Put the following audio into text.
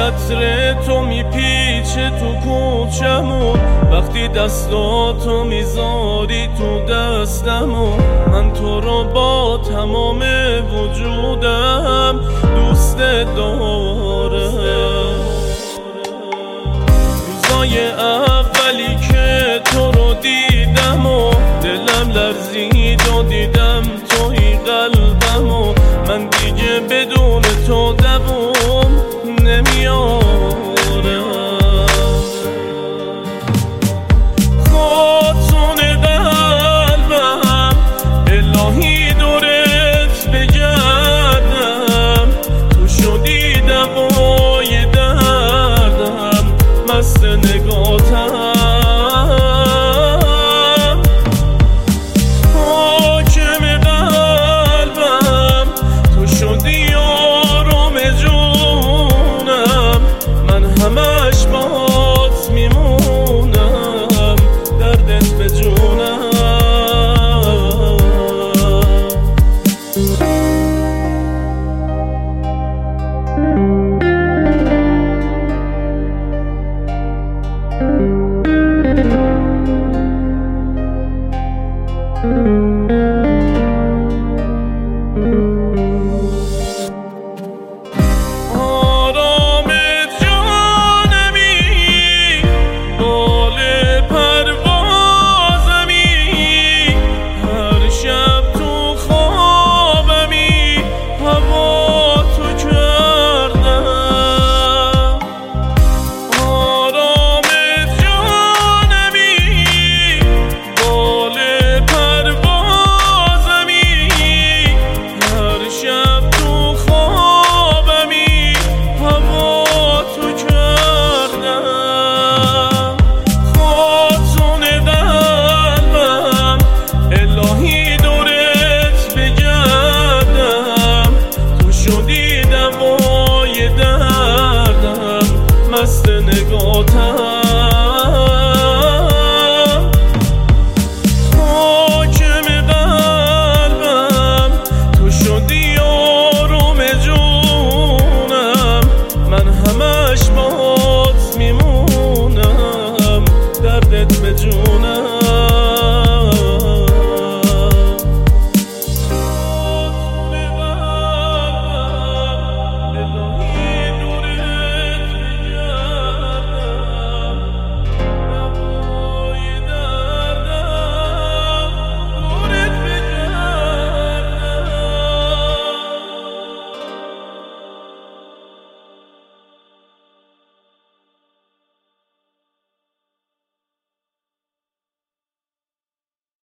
عطر تو میپیچه تو کوچمون، وقتی دستاتو میذاری تو دستمون، من تو رو با تمام وجودم دوست دارم. روزای اولی که تو رو دیدم و دلم لرزید و دیدم توی قلبم و من دیگه بدون تو